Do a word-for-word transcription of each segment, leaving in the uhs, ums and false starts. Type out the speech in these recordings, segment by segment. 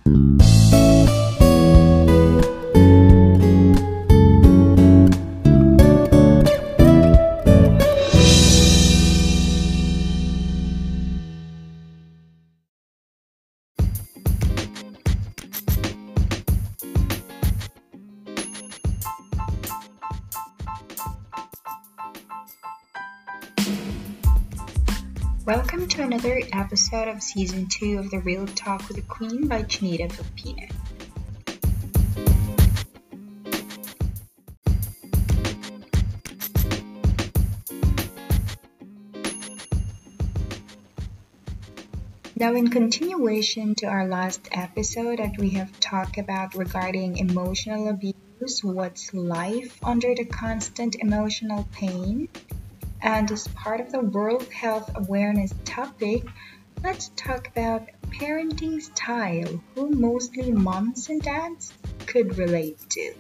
Welcome to another episode of Season two of The Real Talk with the Queen by Chinita Filipino. Now, in continuation to our last episode that we have talked about regarding emotional abuse, what's life under the constant emotional pain? And as part of the World Health Awareness topic, let's talk about parenting style, who mostly moms and dads could relate to.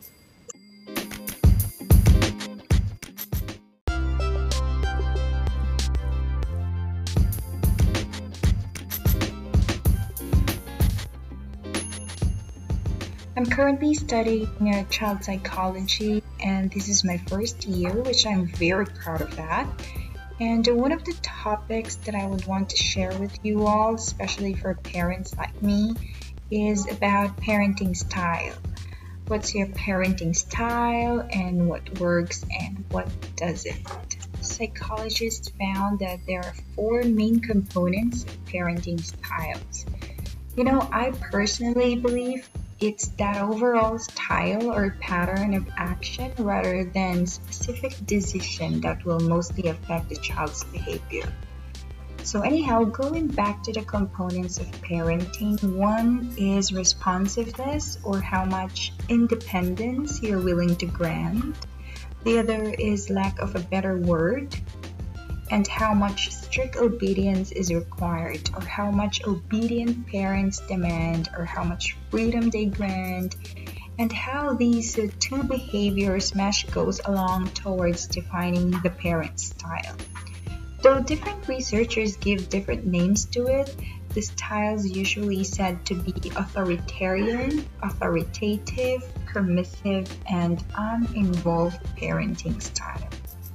I'm currently studying uh, child psychology, and this is my first year, which I'm very proud of that. And one of the topics that I would want to share with you all, especially for parents like me, is about parenting style. What's your parenting style and what works and what doesn't? Psychologists found that there are four main components of parenting styles. You know, I personally believe it's that overall style or pattern of action rather than specific decision that will mostly affect the child's behavior. So anyhow, going back to the components of parenting, one is responsiveness or how much independence you're willing to grant. The other is lack of a better word, and how much strict obedience is required, or how much obedient parents demand, or how much freedom they grant, and how these uh, two behaviors mesh goes along towards defining the parent style. Though different researchers give different names to it, the style is usually said to be authoritarian, authoritative, permissive, and uninvolved parenting style.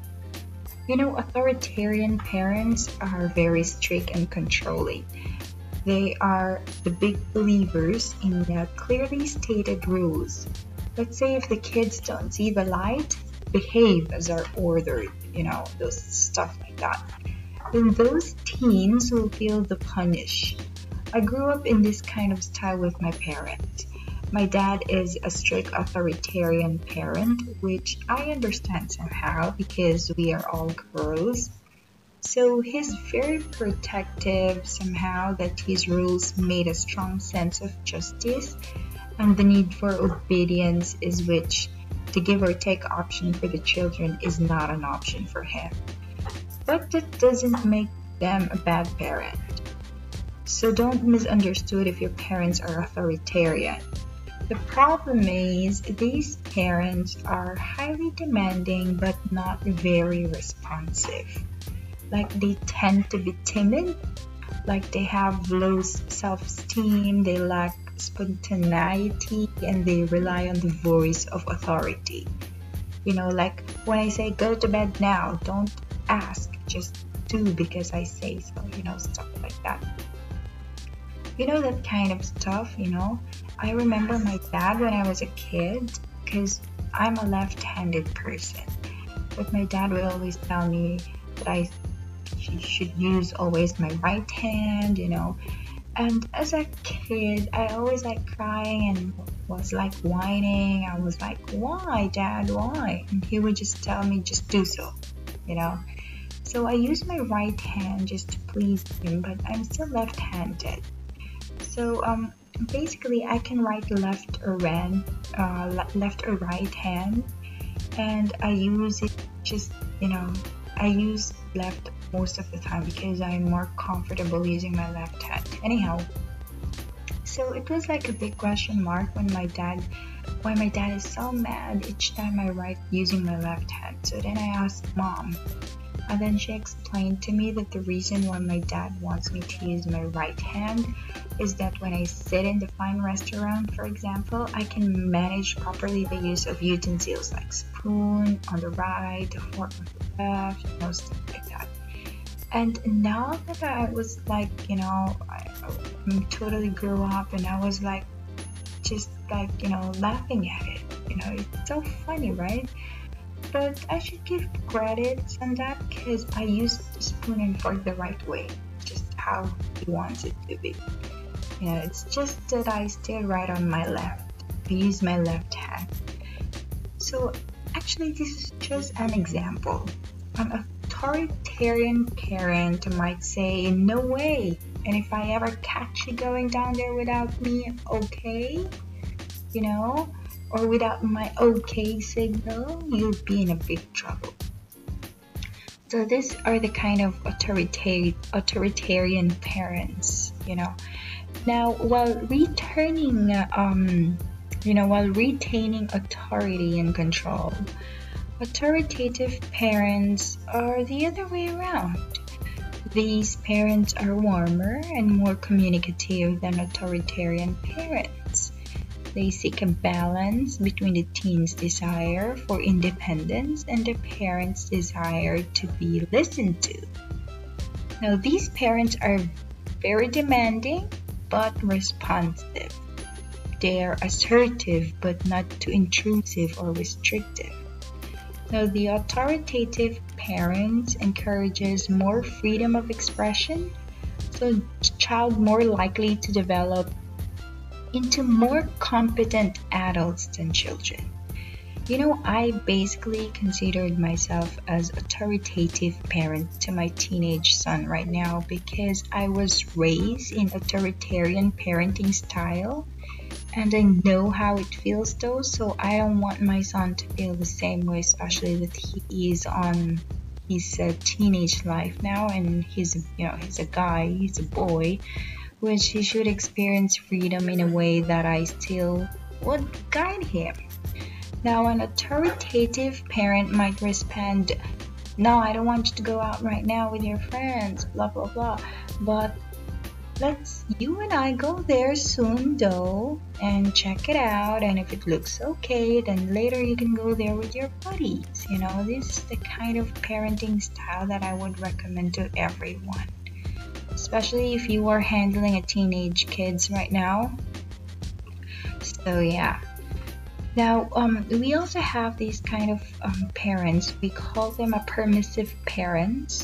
You know, authoritarian parents are very strict and controlling. They are the big believers in the clearly stated rules. Let's say if the kids don't see the light, behave as are ordered, you know, those stuff like that. Then those teens will feel the punish. I grew up in this kind of style with my parents. My dad is a strict authoritarian parent, which I understand somehow because we are all girls. So he's very protective somehow, that his rules made a strong sense of justice, and the need for obedience is which the give or take option for the children is not an option for him. But that doesn't make them a bad parent. So don't misunderstood if your parents are authoritarian. The problem is these parents are highly demanding but not very responsive. Like they tend to be timid, like they have low self-esteem, they lack spontaneity, and they rely on the voice of authority. You know, like when I say go to bed now, don't ask, just do because I say so, you know, stuff like that. You know, that kind of stuff, you know. I remember my dad when I was a kid, because I'm a left-handed person. But my dad would always tell me that I should use always my right hand, you know. And as a kid, I always like crying and was like whining. I was like, why, Dad, why? And he would just tell me, just do so, you know. So I use my right hand just to please him, but I'm still left-handed. So um, basically, I can write left or right, uh, left or right hand, and I use it just, you know, I use left most of the time because I'm more comfortable using my left hand. Anyhow, so it was like a big question mark when my dad, why my dad is so mad each time I write using my left hand. So then I asked Mom, and then she explained to me that the reason why my dad wants me to use my right hand is that when I sit in the fine restaurant, for example, I can manage properly the use of utensils like spoon on the right, the fork on the left, you know, stuff like that. And now that I was like, you know, I, I totally grew up and I was like, just like, you know, laughing at it. You know, it's so funny, right? But I should give credits on that because I use the spoon and fork the right way, just how he wants it to be. You know, it's just that I stay right on my left. I use my left hand. So actually, this is just an example. An authoritarian parent might say, no way. And if I ever catch you going down there without me, okay, you know, or without my okay signal, you'll be in a big trouble. So these are the kind of authoritarian authoritarian parents, you know. Now, while returning, um, you know, while retaining authority and control, authoritative parents are the other way around. These parents are warmer and more communicative than authoritarian parents. They seek a balance between the teen's desire for independence and the parent's desire to be listened to. Now, these parents are very demanding but responsive. They are assertive but not too intrusive or restrictive. Now, the authoritative parent encourages more freedom of expression, so the child more likely to develop into more competent adults than children. You know, I basically considered myself as authoritative parent to my teenage son right now because I was raised in authoritarian parenting style. And I know how it feels though, so I don't want my son to feel the same way, especially that he is on his uh, teenage life now, and he's, you know, he's a guy, he's a boy, which he should experience freedom in a way that I still would guide him. Now, an authoritative parent might respond, no, I don't want you to go out right now with your friends, blah, blah, blah, but let's you and I go there soon though and check it out, and if it looks okay, then later you can go there with your buddies. You know, this is the kind of parenting style that I would recommend to everyone, especially if you are handling a teenage kids right now. So yeah. Now, um, we also have these kind of um, parents. We call them a permissive parents.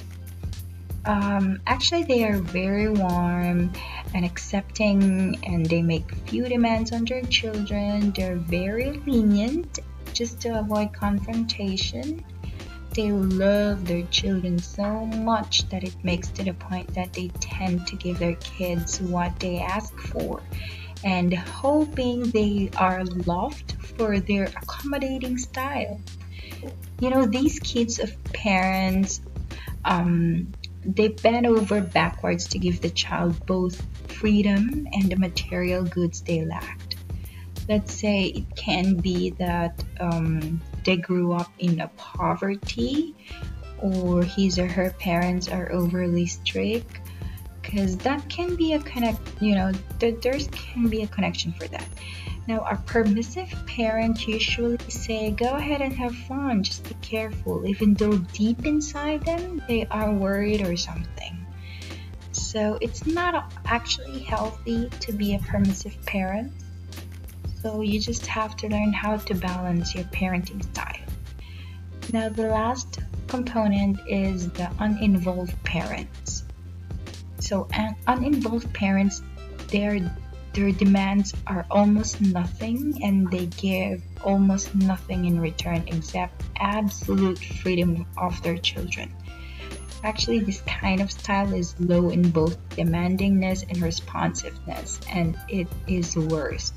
Um, actually, they are very warm and accepting, and they make few demands on their children. They're very lenient just to avoid confrontation. They love their children so much that it makes to the point that they tend to give their kids what they ask for, and hoping they are loved for their accommodating style. You know, these kids of parents, um, they bend over backwards to give the child both freedom and the material goods they lacked. Let's say it can be that um, they grew up in a poverty, or his or her parents are overly strict, because that can be a connect, you know, th- there can be a connection for that. Now, our permissive parents usually say, go ahead and have fun, just be careful, even though deep inside them, they are worried or something. So it's not actually healthy to be a permissive parent. So you just have to learn how to balance your parenting style. Now, the last component is the uninvolved parents. So un- uninvolved parents, their their demands are almost nothing, and they give almost nothing in return except absolute freedom of their children. Actually, this kind of style is low in both demandingness and responsiveness, and it is worst.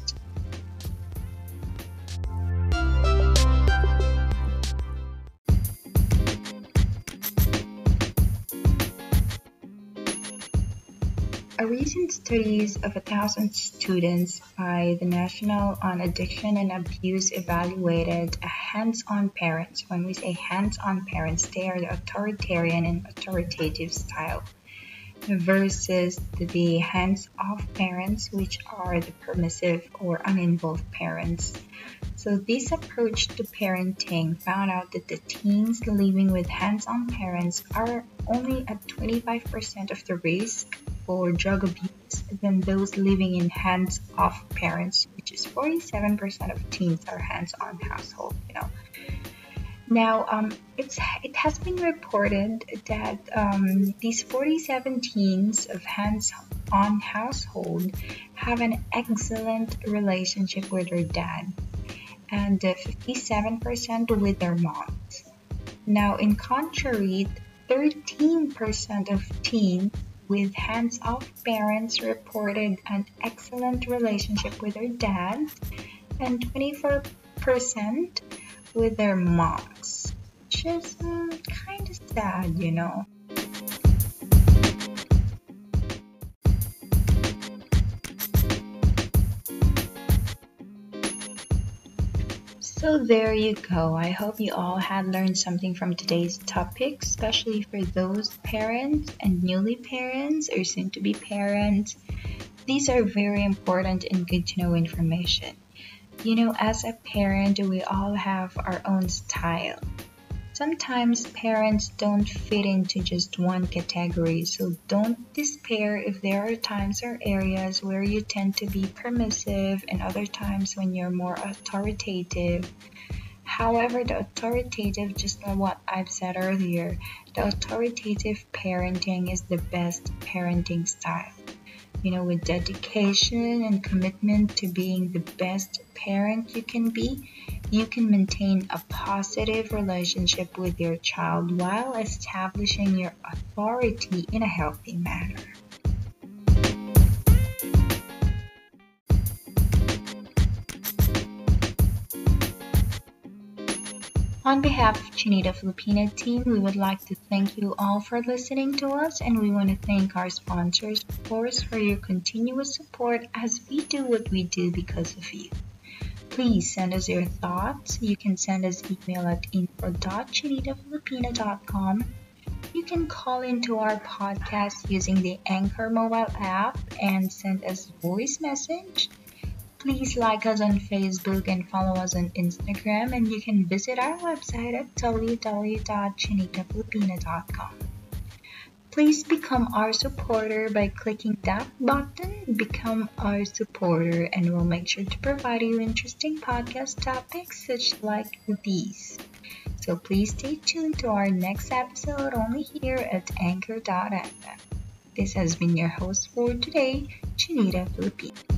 A recent studies of a thousand students by the National on Addiction and Abuse evaluated a hands-on parents. When we say hands-on parents, they are the authoritarian and authoritative style. versus the hands-off parents, which are the permissive or uninvolved parents. So this approach to parenting found out that the teens living with hands-on parents are only at twenty-five percent of the risk for drug abuse than those living in hands-off parents, which is forty-seven percent of teens are hands-on household, you know. Now, um, it's it has been reported that um, these forty-seven teens of hands-on household have an excellent relationship with their dad, and uh, fifty-seven percent with their moms. Now, in contrary, thirteen percent of teens with hands-off parents reported an excellent relationship with their dads, and twenty-four percent with their moms, which is um, kind of sad, you know. So there you go. I hope you all had learned something from today's topic, especially for those parents and newly parents or soon to be parents. These are very important and good to know information. You know, as a parent, we all have our own style. Sometimes parents don't fit into just one category, so don't despair if there are times or areas where you tend to be permissive and other times when you're more authoritative. However, the authoritative, just like what I've said earlier, the authoritative parenting is the best parenting style. You know, with dedication and commitment to being the best parent you can be, you can maintain a positive relationship with your child while establishing your authority in a healthy manner. On behalf of Chinita Filipina team, we would like to thank you all for listening to us, and we want to thank our sponsors, of course, for your continuous support as we do what we do because of you. Please send us your thoughts. You can send us email at info dot chinita filipina dot com. You can call into our podcast using the Anchor mobile app and send us voice message. Please like us on Facebook and follow us on Instagram, and you can visit our website at w w w dot chinita filipina dot com. Please become our supporter by clicking that button, Become Our Supporter, and we'll make sure to provide you interesting podcast topics such like these. So please stay tuned to our next episode only here at anchor dot f m. This has been your host for today, Chinita Filipina.